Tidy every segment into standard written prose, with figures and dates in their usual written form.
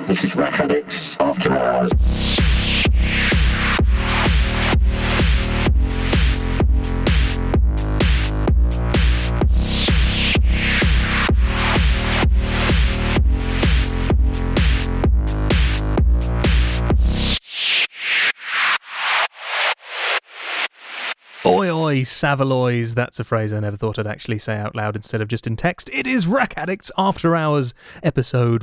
This is Rack Addicts After Hours. Oi, oi, Savaloys. That's a phrase I never thought I'd actually say out loud instead of just in text. It is Rack Addicts After Hours, episode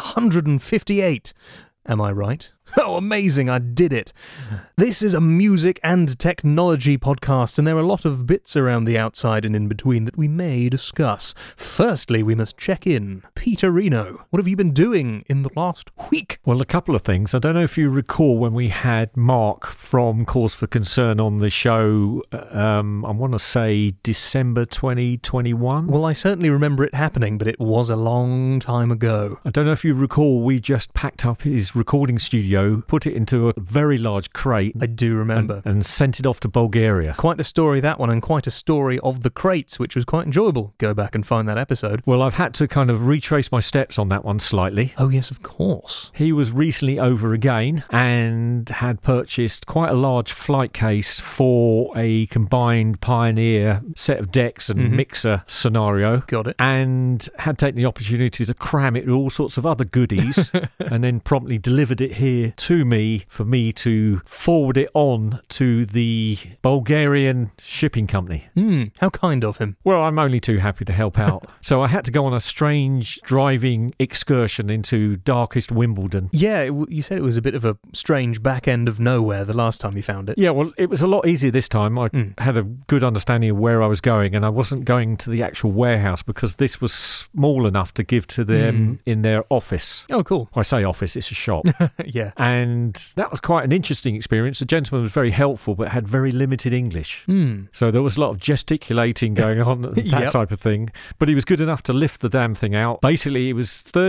158. Am I right? Oh, amazing, I did it. This is a music and technology podcast, and there are a lot of bits around the outside and in between that we may discuss. Firstly, we must check in. Peter Reno, what have you been doing in the last week? Well, a couple of things. I don't know if you recall when we had Mark from Cause for Concern on the show, I want to say December 2021. Well, I certainly remember it happening, but it was a long time ago. I don't know if you recall, we just packed up his recording studio, put it into a very large crate. I do remember. And sent it off to Bulgaria. Quite a story, that one, and quite a story of the crates, which was quite enjoyable. Go back and find that episode. Well, I've had to kind of retrace my steps on that one slightly. Oh, yes, of course. He was recently over again and had purchased quite a large flight case for a combined Pioneer set of decks and mixer scenario. Got it. And had taken the opportunity to cram it with all sorts of other goodies and then promptly delivered it here to me for me to forward it on to the Bulgarian shipping company. How kind of him. Well, I'm only too happy to help out. So I had to go on a strange driving excursion into darkest Wimbledon. Yeah, you said it was a bit of a strange back end of nowhere the last time you found it. Yeah, well, it was a lot easier this time. I had a good understanding of where I was going, and I wasn't going to the actual warehouse because this was small enough to give to them in their office. Oh, cool. I say office, it's a shop. Yeah. And that was quite an interesting experience. The gentleman was very helpful, but had very limited English. So there was a lot of gesticulating going on, that type of thing. But he was good enough to lift the damn thing out. Basically, it was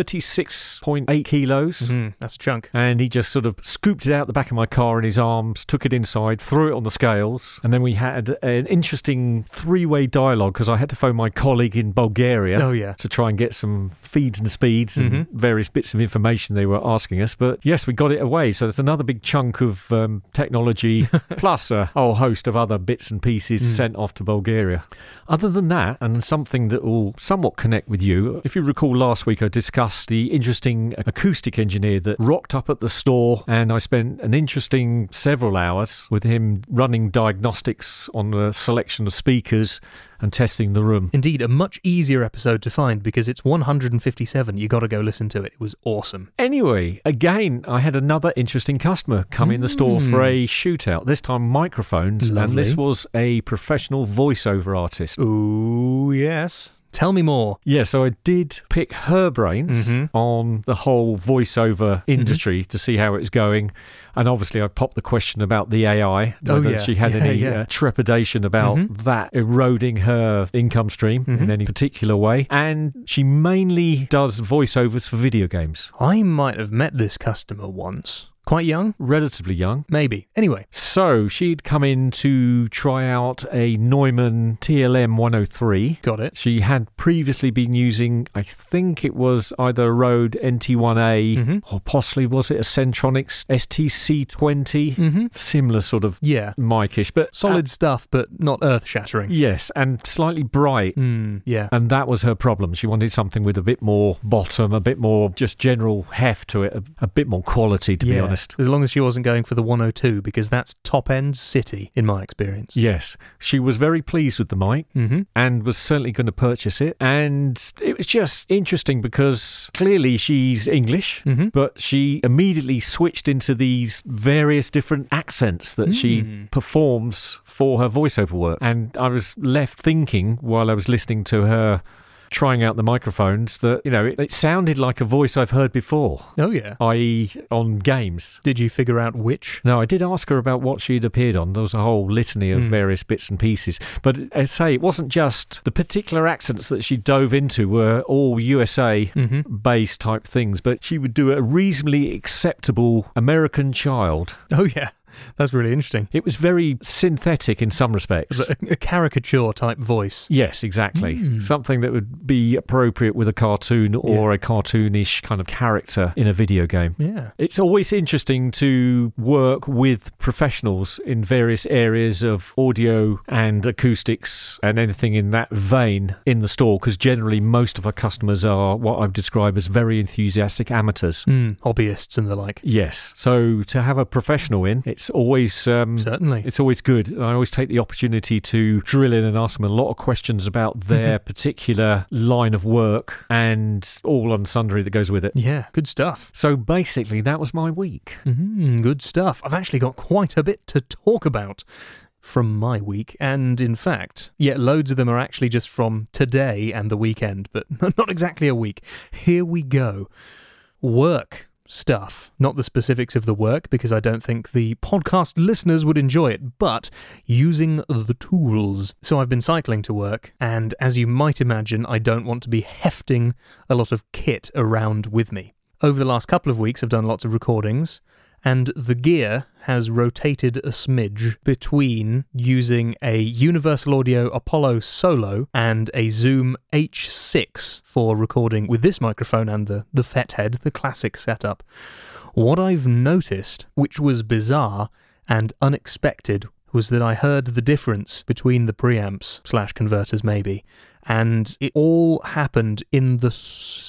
36.8 kilos. That's a chunk. And he just sort of scooped it out the back of my car in his arms, took it inside, threw it on the scales. And then we had an interesting three-way dialogue because I had to phone my colleague in Bulgaria to try and get some feeds and speeds and various bits of information they were asking us. But yes, we got it away. So there's another big chunk of technology plus a whole host of other bits and pieces sent off to Bulgaria. Other than that, and something that will somewhat connect with you, if you recall last week I discussed the interesting acoustic engineer that rocked up at the store, and I spent an interesting several hours with him running diagnostics on a selection of speakers and testing the room. Indeed, a much easier episode to find because it's 157. You got to go listen to it. It was awesome. Anyway, again, I had another interesting customer come in the store for a shootout, this time microphones. Lovely. And this was a professional voiceover artist. Ooh, yes. Tell me more. Yeah, so I did pick her brains on the whole voiceover industry to see how it was going. And obviously I popped the question about the AI, whether she had any trepidation about that eroding her income stream in any particular way. And she mainly does voiceovers for video games. I might have met this customer once. Quite young? Relatively young. Maybe. Anyway. So she'd come in to try out a Neumann TLM 103. Got it. She had previously been using, I think it was either a Rode NT1A or possibly was it a Centronics STC20? Similar sort of mic-ish. But solid stuff, but not earth-shattering. Yes, and slightly bright. Yeah. And that was her problem. She wanted something with a bit more bottom, a bit more just general heft to it, a bit more quality, to be honest. As long as she wasn't going for the 102, because that's top-end city, in my experience. Yes. She was very pleased with the mic and was certainly going to purchase it. And it was just interesting because clearly she's English, but she immediately switched into these various different accents that she performs for her voiceover work. And I was left thinking while I was listening to her trying out the microphones that, you know, it sounded like a voice I've heard before. Oh, yeah. I.e. on games. Did you figure out which? No, I did ask her about what she'd appeared on. There was a whole litany of various bits and pieces. But I'd say it wasn't just the particular accents that she dove into were all USA-based type things, but she would do a reasonably acceptable American child. Oh, yeah. That's really interesting. It was very synthetic in some respects. A caricature type voice. Yes, exactly. Something that would be appropriate with a cartoon or a cartoonish kind of character in a video game. Yeah. It's always interesting to work with professionals in various areas of audio and acoustics and anything in that vein in the store, because generally most of our customers are what I've described as very enthusiastic amateurs. Hobbyists and the like. Yes. So to have a professional in, it's always certainly. It's always good. I always take the opportunity to drill in and ask them a lot of questions about their particular line of work and all and sundry that goes with it. Yeah, good stuff. So basically, that was my week. Good stuff. I've actually got quite a bit to talk about from my week, and in fact, loads of them are actually just from today and the weekend, but not exactly a week. Here we go. Work stuff. Not the specifics of the work, because I don't think the podcast listeners would enjoy it, but using the tools. So I've been cycling to work, and as you might imagine, I don't want to be hefting a lot of kit around with me. Over the last couple of weeks, I've done lots of recordings, and the gear has rotated a smidge between using a Universal Audio Apollo Solo and a Zoom H6 for recording with this microphone and the FET head, the classic setup. What I've noticed, which was bizarre and unexpected, was that I heard the difference between the preamps / converters maybe, and it all happened in the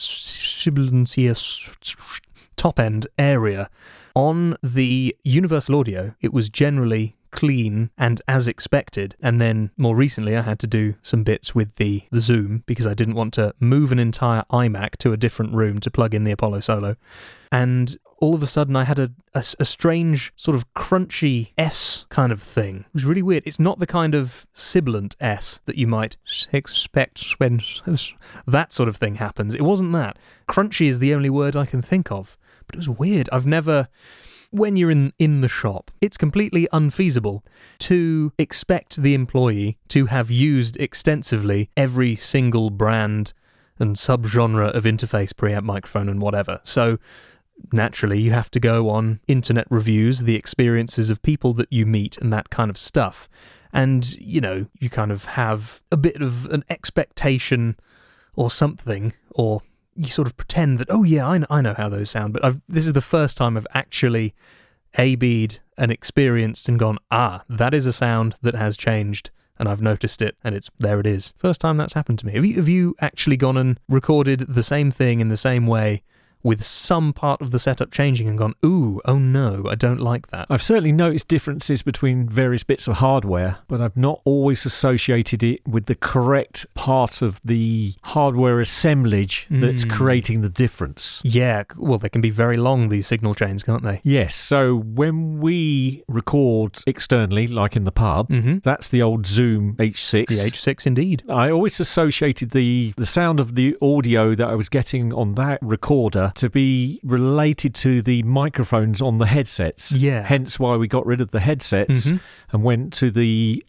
top end area. On the Universal Audio, it was generally clean and as expected, and then more recently I had to do some bits with the Zoom because I didn't want to move an entire iMac to a different room to plug in the Apollo Solo, and all of a sudden I had a strange sort of crunchy S kind of thing. It was really weird. It's not the kind of sibilant S that you might expect when that sort of thing happens. It wasn't that. Crunchy is the only word I can think of. But it was weird. I've never... When you're in the shop, it's completely unfeasible to expect the employee to have used extensively every single brand and subgenre of interface preamp microphone and whatever. So naturally, you have to go on internet reviews, the experiences of people that you meet and that kind of stuff. And, you kind of have a bit of an expectation or something, or... you sort of pretend that, I know how those sound, but this is the first time I've actually A-B'd and experienced and gone, that is a sound that has changed, and I've noticed it, and there it is. First time that's happened to me. Have you actually gone and recorded the same thing in the same way with some part of the setup changing and gone, oh no, I don't like that? I've certainly noticed differences between various bits of hardware, but I've not always associated it with the correct part of the hardware assemblage that's creating the difference. Yeah, well, they can be very long, these signal chains, can't they? Yes, so when we record externally, like in the pub, that's the old Zoom H6. The H6, indeed. I always associated the sound of the audio that I was getting on that recorder to be related to the microphones on the headsets. Yeah. Hence why we got rid of the headsets and went to the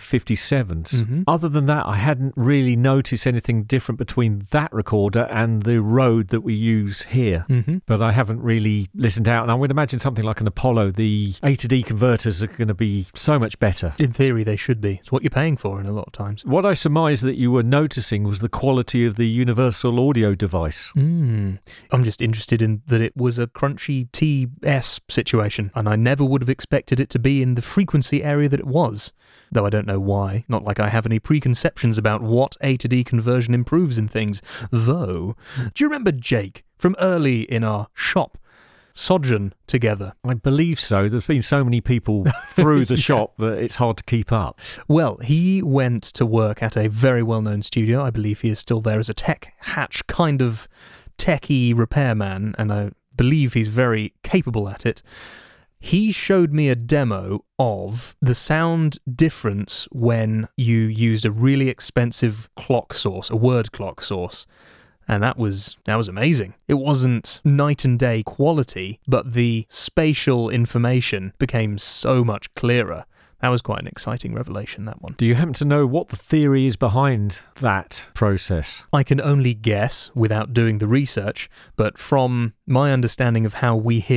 SM57s. Other than that, I hadn't really noticed anything different between that recorder and the Rode that we use here. But I haven't really listened out, and I would imagine something like an Apollo, the A to D converters are going to be so much better. In theory, they should be. It's what you're paying for in a lot of times. What I surmised that you were noticing was the quality of the Universal Audio device. I'm just interested in that it was a crunchy TS situation, and I never would have expected it to be in the frequency area that it was, though I don't know why. Not like I have any preconceptions about what A to D conversion improves in things. Though, do you remember Jake from early in our shop sojourn together? I believe so. There's been so many people through the shop that it's hard to keep up. Well, he went to work at a very well-known studio. I believe he is still there as a tech hatch kind of techie repairman, and I believe he's very capable at it. He showed me a demo of the sound difference when you used a really expensive clock source, a word clock source. And that was amazing. It wasn't night and day quality, but the spatial information became so much clearer. That was quite an exciting revelation, that one. Do you happen to know what the theory is behind that process? I can only guess without doing the research, but from my understanding of how we hear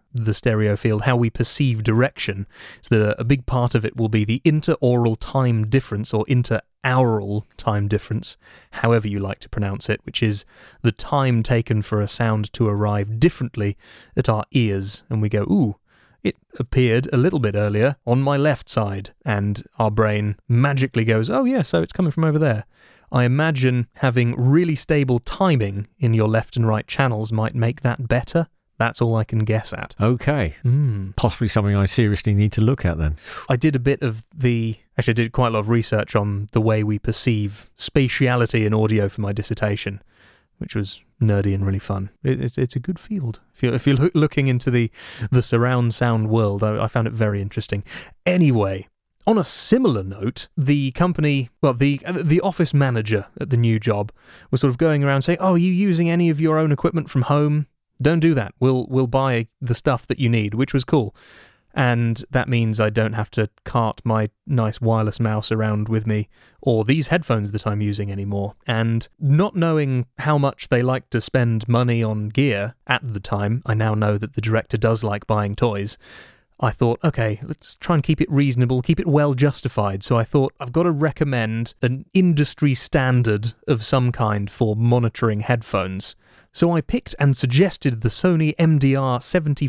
the stereo field, how we perceive direction, is that a big part of it will be the interaural time difference, or interaural time difference, however you like to pronounce it, which is the time taken for a sound to arrive differently at our ears. And we go, ooh, it appeared a little bit earlier on my left side, and our brain magically goes, oh yeah, so it's coming from over there. I imagine having really stable timing in your left and right channels might make that better. That's all I can guess at. Okay. Possibly something I seriously need to look at then. I did a bit of actually I did quite a lot of research on the way we perceive spatiality in audio for my dissertation, which was nerdy and really fun. It's a good field. If you're looking into the surround sound world, I found it very interesting. Anyway, on a similar note, the company, well, the office manager at the new job was sort of going around saying, oh, are you using any of your own equipment from home? Don't do that. We'll buy the stuff that you need, which was cool. And that means I don't have to cart my nice wireless mouse around with me, or these headphones that I'm using anymore. And not knowing how much they like to spend money on gear at the time, I now know that the director does like buying toys. I thought, okay, let's try and keep it reasonable, keep it well justified. So I thought, I've got to recommend an industry standard of some kind for monitoring headphones. So I picked and suggested the Sony MDR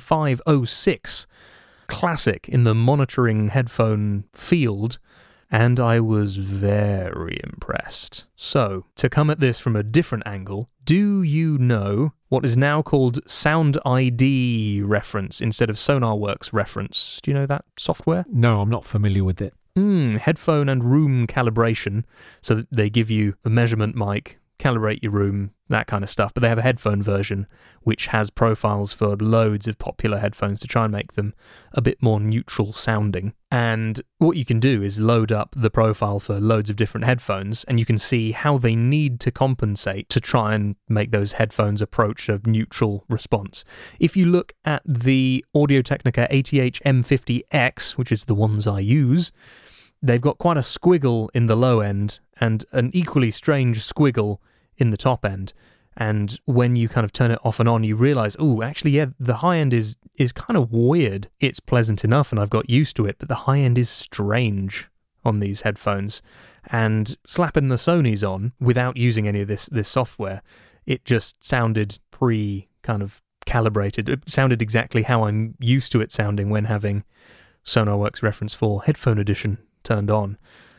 7506, classic in the monitoring headphone field, and I was very impressed. So, to come at this from a different angle, do you know what is now called Sound ID reference instead of SonarWorks reference? Do you know that software? No, I'm not familiar with it. Headphone and room calibration, so that they give you a measurement mic, calibrate your room, that kind of stuff. But they have a headphone version which has profiles for loads of popular headphones to try and make them a bit more neutral sounding. And what you can do is load up the profile for loads of different headphones, and you can see how they need to compensate to try and make those headphones approach a neutral response. If you look at the Audio-Technica ATH M50X, which is the ones I use, they've got quite a squiggle in the low end and an equally strange squiggle in the top end. And when you kind of turn it off and on, you realise, oh, actually, yeah, the high end is kind of weird. It's pleasant enough and I've got used to it, but the high end is strange on these headphones. And slapping the Sonys on without using any of this software, it just sounded kind of calibrated. It sounded exactly how I'm used to it sounding when having SonarWorks Reference 4 Headphone Edition turned on.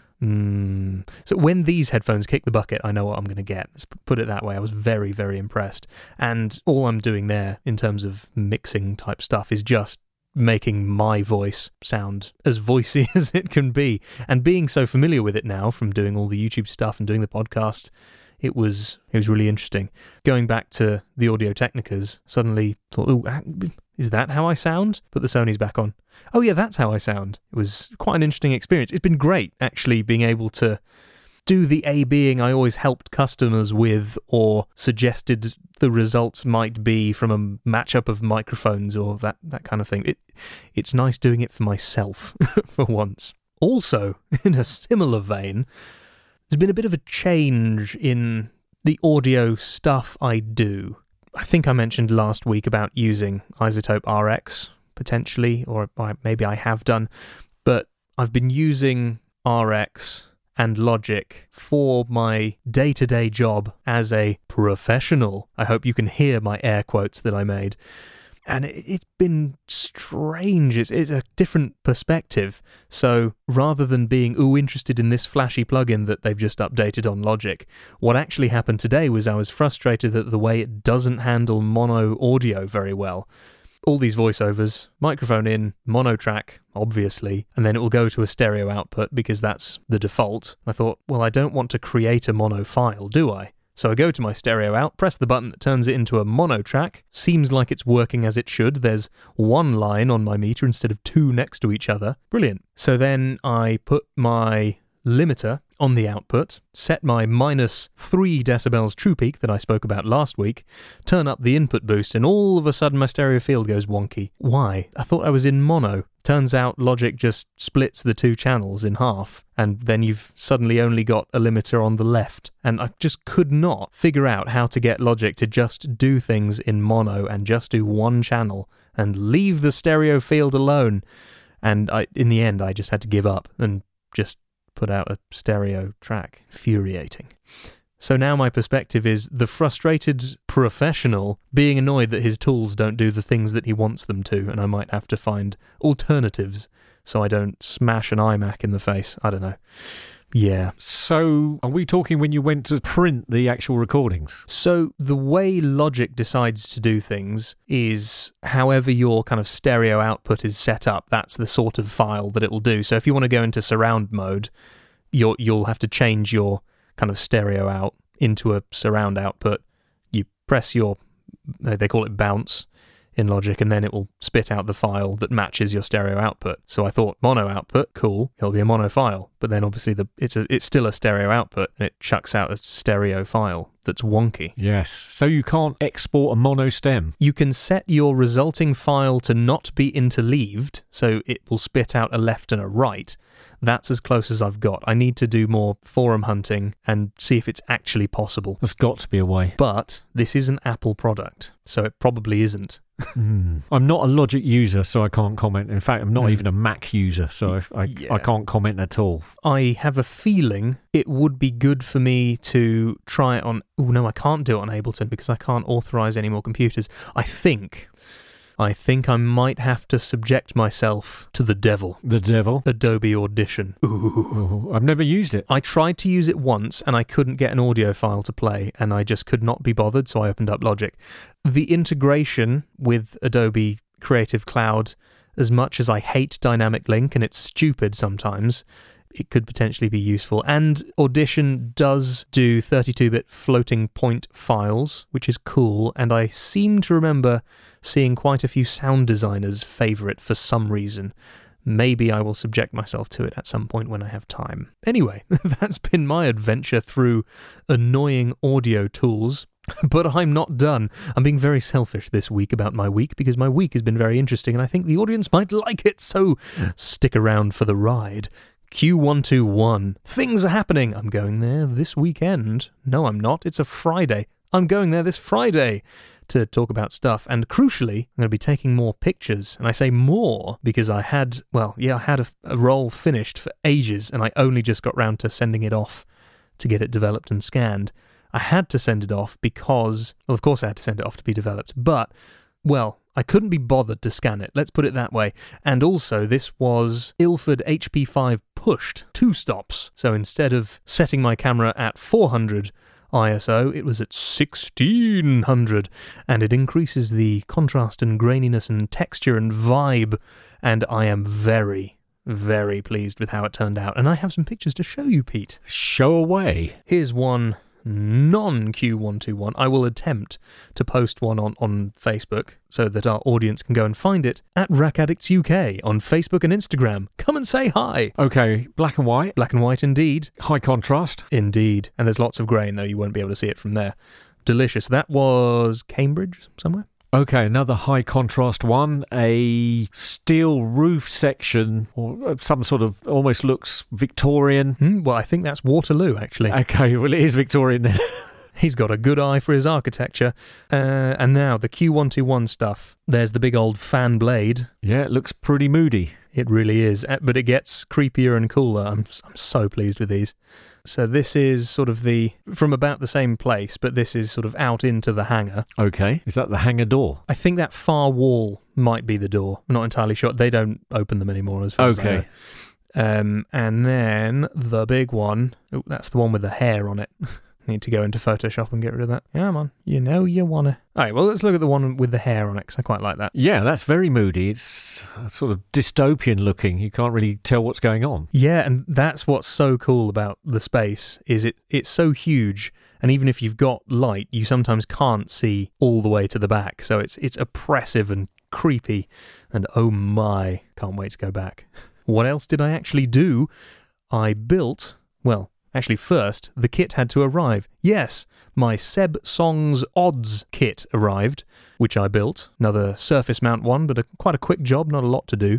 So when these headphones kick the bucket, I know what I'm going to get. Let's put it that way. I was very, very impressed. And all I'm doing there in terms of mixing type stuff is just making my voice sound as voicey as it can be. And being so familiar with it now from doing all the YouTube stuff and doing the podcast, it was really interesting. Going back to the Audio-Technicas, suddenly thought, oh, is that how I sound? Put the Sonys back on. Oh yeah, that's how I sound. It was quite an interesting experience. It's been great, actually, being able to do the A-Bing I always helped customers with, or suggested the results might be from a matchup of microphones or that kind of thing. It's nice doing it for myself for once. Also, in a similar vein, there's been a bit of a change in the audio stuff I do. I think I mentioned last week about using iZotope RX, potentially, or maybe I have done, but I've been using RX and Logic for my day-to-day job as a professional. I hope you can hear my air quotes that I made. And it's been strange. It's a different perspective. So rather than being, interested in this flashy plugin that they've just updated on Logic, what actually happened today was I was frustrated at the way it doesn't handle mono audio very well. All these voiceovers, microphone in, mono track, obviously, and then it will go to a stereo output because that's the default. I thought, well, I don't want to create a mono file, do I? So I go to my stereo out, press the button that turns it into a mono track. Seems like it's working as it should. There's one line on my meter instead of two next to each other. Brilliant. So then I put my limiter on the output, set my -3 decibels true peak that I spoke about last week, turn up the input boost, and all of a sudden my stereo field goes wonky. Why? I thought I was in mono. Turns out Logic just splits the two channels in half, and then you've suddenly only got a limiter on the left. And I just could not figure out how to get Logic to just do things in mono and just do one channel and leave the stereo field alone. And in the end, I just had to give up and just put out a stereo track. Infuriating. So now my perspective is the frustrated professional being annoyed that his tools don't do the things that he wants them to, and I might have to find alternatives so I don't smash an iMac in the face. I don't know. Yeah. So are we talking when you went to print the actual recordings? So the way Logic decides to do things is however your kind of stereo output is set up, that's the sort of file that it will do. So if you want to go into surround mode, you'll have to change your kind of stereo out into a surround output. You press your, they call it bounce in Logic, and then it will spit out the file that matches your stereo output. So I thought mono output, cool, it'll be a mono file. But then obviously it's still a stereo output, and it chucks out a stereo file that's wonky. Yes, so you can't export a mono stem. You can set your resulting file to not be interleaved, so it will spit out a left and a right. That's as close as I've got. I need to do more forum hunting and see if it's actually possible. There's got to be a way. But this is an Apple product, so it probably isn't. I'm not a Logic user, so I can't comment. In fact, I'm not even a Mac user, so I can't comment at all. I have a feeling it would be good for me to try it on... Oh, no, I can't do it on Ableton because I can't authorize any more computers. I think I might have to subject myself to the devil. The devil? Adobe Audition. Ooh. I've never used it. I tried to use it once and I couldn't get an audio file to play, and I just could not be bothered, so I opened up Logic. The integration with Adobe Creative Cloud, as much as I hate Dynamic Link and it's stupid sometimes, it could potentially be useful. And Audition does do 32-bit floating point files, which is cool, and I seem to remember seeing quite a few sound designers favour it for some reason. Maybe I will subject myself to it at some point when I have time. Anyway, that's been my adventure through annoying audio tools. But I'm not done. I'm being very selfish this week about my week because my week has been very interesting and I think the audience might like it, so stick around for the ride. Q121. Things are happening. I'm going there this weekend. No, I'm not. It's a Friday. I'm going there this Friday to talk about stuff. And crucially, I'm going to be taking more pictures. And I say more because I had a roll finished for ages and I only just got round to sending it off to get it developed and scanned. I had to send it off because, well, of course I had to send it off to be developed, but, well, I couldn't be bothered to scan it, let's put it that way. And also, this was Ilford HP5 pushed 2 stops. So instead of setting my camera at 400 ISO, it was at 1600, and it increases the contrast and graininess and texture and vibe, and I am very, very pleased with how it turned out. And I have some pictures to show you, Pete. Show away. Here's one non-Q121. I will attempt to post one on Facebook so that our audience can go and find it at Rack Addicts UK on Facebook and Instagram. Come and say hi. Okay, black and white. Black and white indeed. High contrast. Indeed. And there's lots of grain, though you won't be able to see it from there. Delicious. That was Cambridge somewhere. Okay, another high contrast one, a steel roof section, or some sort of, almost looks Victorian. Well, I think that's Waterloo, actually. Okay, well, it is Victorian then. He's got a good eye for his architecture. And now, the Q121 stuff. There's the big old fan blade. Yeah, it looks pretty moody. It really is, but it gets creepier and cooler. I'm so pleased with these. So this is sort of from about the same place, but this is sort of out into the hangar. Okay. Is that the hangar door? I think that far wall might be the door. I'm not entirely sure. They don't open them anymore as far as I know. And then the big one. Oh, that's the one with the hair on it. Need to go into Photoshop and get rid of that. Yeah, man. You know you want to. All right, well, let's look at the one with the hair on it, because I quite like that. Yeah, that's very moody. It's sort of dystopian looking. You can't really tell what's going on. Yeah, and that's what's so cool about the space, is it's so huge, and even if you've got light, you sometimes can't see all the way to the back. So it's oppressive and creepy, and oh my, can't wait to go back. What else did I actually do? I built, well, actually, first, the kit had to arrive. Yes, my Seb Songs Odds kit arrived, which I built. Another surface mount one, but quite a quick job, not a lot to do.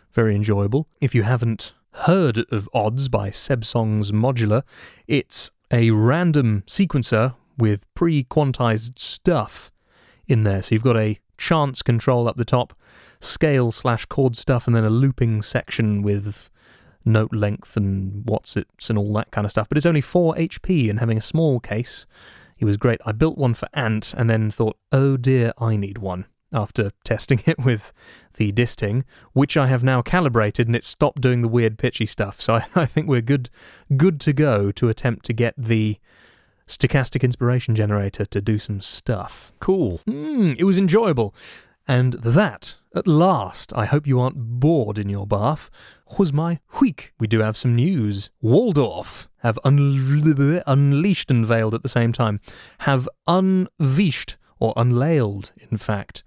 Very enjoyable. If you haven't heard of Odds by Sebsongs Modular, it's a random sequencer with pre-quantized stuff in there. So you've got a chance control up the top, scale/chord stuff, and then a looping section with note length and what's-its and all that kind of stuff. But it's only 4 HP, and having a small case, it was great. I built one for Ant and then thought, oh dear, I need one, after testing it with the Disting, which I have now calibrated, and it's stopped doing the weird pitchy stuff. So I think we're good to go to attempt to get the Stochastic Inspiration Generator to do some stuff. Cool. It was enjoyable. And that, at last, I hope you aren't bored in your bath, was my week. We do have some news. Waldorf have unleashed and veiled at the same time. Have unleashed, or unlailed, in fact,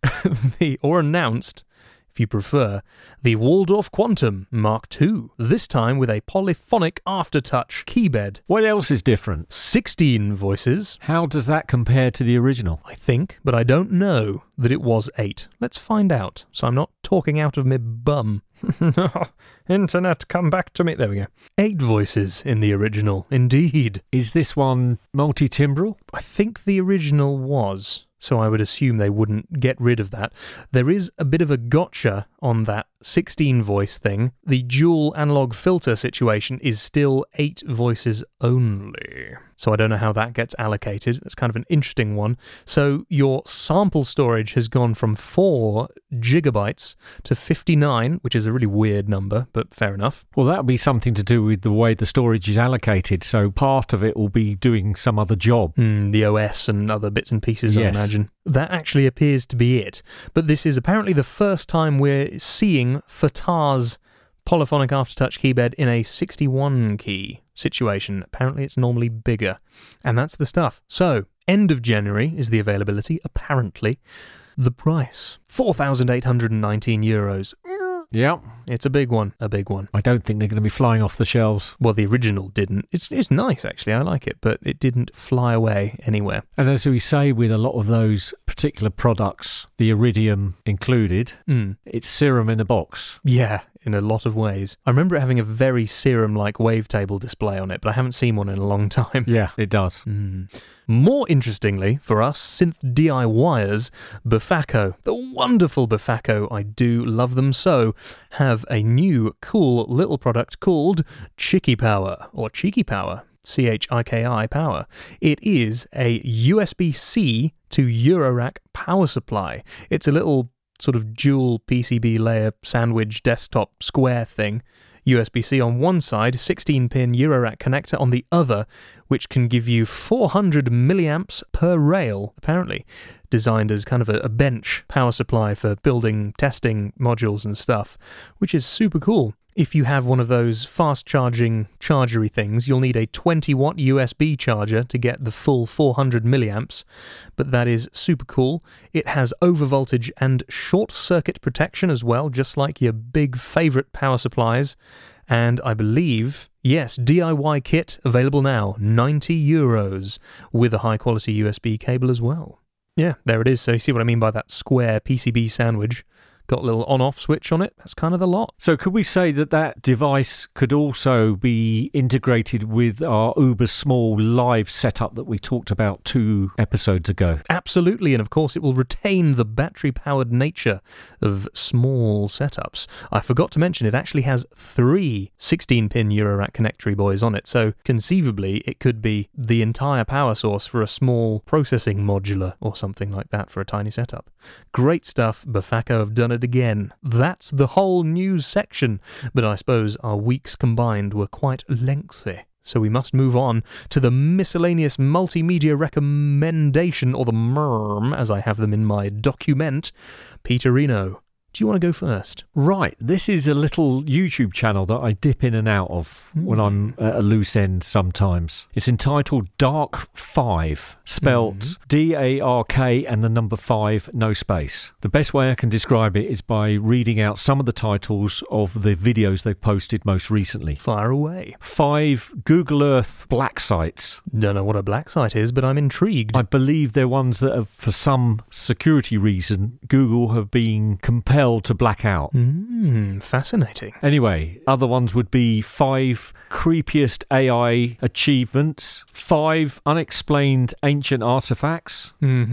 or announced, if you prefer, the Waldorf Quantum Mark II, this time with a polyphonic aftertouch keybed. What else is different? 16 voices. How does that compare to the original? I think, but I don't know that it was 8. Let's find out, so I'm not talking out of my bum. Internet, come back to me. There we go. 8 voices in the original, indeed. Is this one multi-timbral? I think the original was, so I would assume they wouldn't get rid of that. There is a bit of a gotcha on that 16 voice thing. The dual analog filter situation is still 8 voices only. So I don't know how that gets allocated. It's kind of an interesting one. So your sample storage has gone from 4 gigabytes to 59, which is a really weird number, but fair enough. Well, that'll be something to do with the way the storage is allocated. So part of it will be doing some other job. The OS and other bits and pieces, yes. I imagine. That actually appears to be it. But this is apparently the first time we're seeing Fatah's polyphonic aftertouch keybed in a 61 key situation. Apparently it's normally bigger. And that's the stuff. So, end of January is the availability, apparently. The price, €4,819. Yeah. It's a big one, I don't think they're going to be flying off the shelves. Well, the original didn't. It's nice, actually. I like it, but it didn't fly away anywhere. And as we say with a lot of those particular products, the Iridium included, it's Serum in a box. Yeah, in a lot of ways. I remember it having a very Serum-like wavetable display on it, but I haven't seen one in a long time. Yeah, it does. More interestingly, for us synth DIYers, Befacco, the wonderful Befacco, I do love them so, have a new cool little product called Chicky Power, or Cheeky Power, CHIKI Power. It is a USB-C to Eurorack power supply. It's a little sort of dual PCB layer sandwich desktop square thing. USB-C on one side, 16-pin Eurorack connector on the other, which can give you 400 milliamps per rail, apparently. Designed as kind of a bench power supply for building, testing modules and stuff, which is super cool. If you have one of those fast-charging chargery things, you'll need a 20-watt USB charger to get the full 400 milliamps, but that is super cool. It has overvoltage and short-circuit protection as well, just like your big favourite power supplies. And I believe, yes, DIY kit available now, €90, with a high-quality USB cable as well. Yeah, there it is. So you see what I mean by that square PCB sandwich. Got a little on-off switch on it. That's kind of the lot. So could we say that that device could also be integrated with our Uber Small live setup that we talked about 2 episodes ago? Absolutely, and of course it will retain the battery-powered nature of small setups. I forgot to mention it actually has 3 16-pin Eurorack connectory boys on it, so conceivably it could be the entire power source for a small processing modular or something like that for a tiny setup. Great stuff. Befacco have done it again. That's the whole news section, but I suppose our weeks combined were quite lengthy. So we must move on to the miscellaneous multimedia recommendation, or the MRM, as I have them in my document. Peterino, do you want to go first? Right. This is a little YouTube channel that I dip in and out of when I'm at a loose end sometimes. It's entitled Dark 5, spelt D-A-R-K and the number 5, no space. The best way I can describe it is by reading out some of the titles of the videos they've posted most recently. Fire away. 5 Google Earth black sites. Don't know what a black site is, but I'm intrigued. I believe they're ones that have, for some security reason, Google have been compelled hell to black out. Fascinating. Anyway, other ones would be 5 creepiest AI achievements, 5 unexplained ancient artifacts,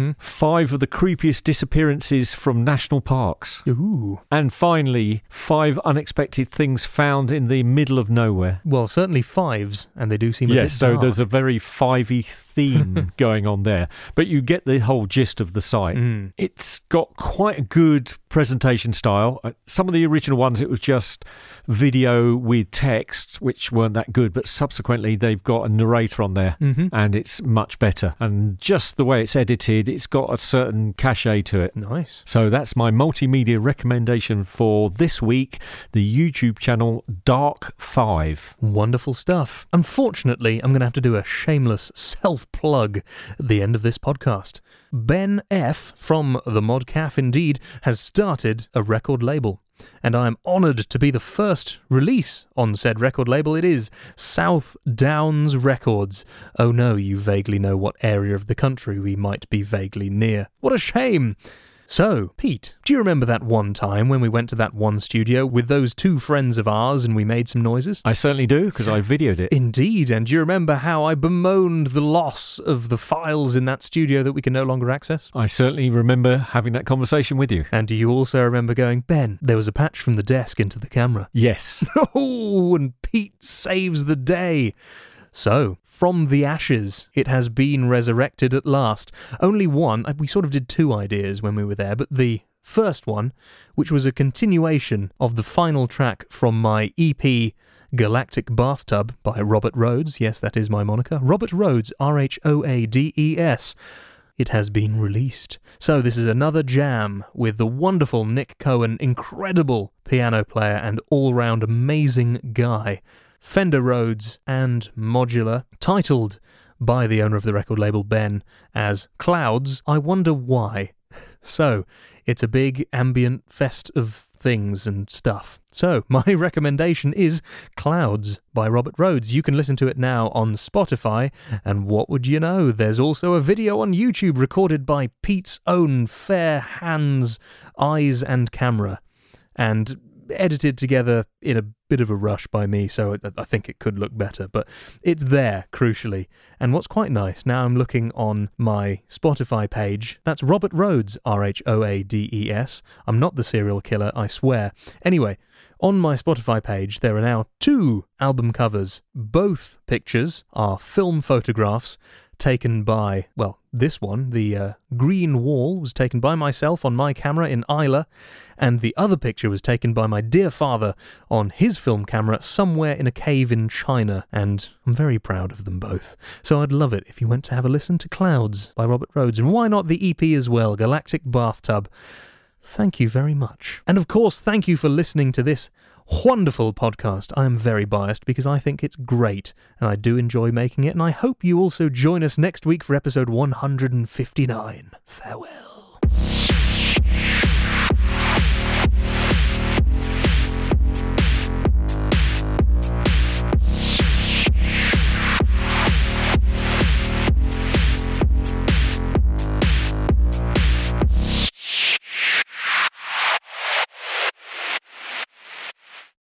5 of the creepiest disappearances from national parks, and finally 5 unexpected things found in the middle of nowhere. Well, certainly 5s, and they do seem a bit dark. Yes, so there's a very 5-y theme going on there, but you get the whole gist of the site. It's got quite a good presentation style. Some of the original ones, it was just video with text, which weren't that good, but subsequently they've got a narrator on there, and it's much better. And just the way it's edited, it's got a certain cachet to it. Nice. So that's my multimedia recommendation for this week, the YouTube channel Dark 5. Wonderful stuff. Unfortunately, I'm going to have to do a shameless self-plug at the end of this podcast. Ben F. from the Modcaf indeed has started a record label, and I am honoured to be the first release on said record label. It is South Downs Records. Oh no, you vaguely know what area of the country we might be vaguely near. What a shame! So, Pete, do you remember that one time when we went to that one studio with those 2 friends of ours and we made some noises? I certainly do, because I videoed it. Indeed, and do you remember how I bemoaned the loss of the files in that studio that we can no longer access? I certainly remember having that conversation with you. And do you also remember going, Ben, there was a patch from the desk into the camera? Yes. Oh, and Pete saves the day. So, from the ashes, it has been resurrected at last. Only one, we sort of did 2 ideas when we were there, but the first one, which was a continuation of the final track from my EP Galactic Bathtub by Robert Rhodes. Yes, that is my moniker. Robert Rhodes, Rhoades. It has been released. So this is another jam with the wonderful Nick Cohen, incredible piano player and all-round amazing guy. Fender Rhodes and Modular, titled by the owner of the record label, Ben, as Clouds, I Wonder Why. So, it's a big ambient fest of things and stuff. So, my recommendation is Clouds by Robert Rhodes. You can listen to it now on Spotify, and what would you know, there's also a video on YouTube recorded by Pete's own fair hands, eyes and camera, and edited together in a bit of a rush by me, so I think it could look better, but it's there, crucially. And what's quite nice, now I'm looking on my Spotify page, that's Robert Rhodes, Rhoades. I'm not the serial killer, I swear. Anyway, on my Spotify page, there are now 2 album covers. Both pictures are film photographs taken by, well, this one, the green wall, was taken by myself on my camera in Isla, and the other picture was taken by my dear father on his film camera somewhere in a cave in China, and I'm very proud of them both. So I'd love it if you went to have a listen to Clouds by Robert Rhodes, and why not the EP as well, Galactic Bathtub. Thank you very much. And of course, thank you for listening to this wonderful podcast. I am very biased because I think it's great and I do enjoy making it, and I hope you also join us next week for episode 159. Farewell.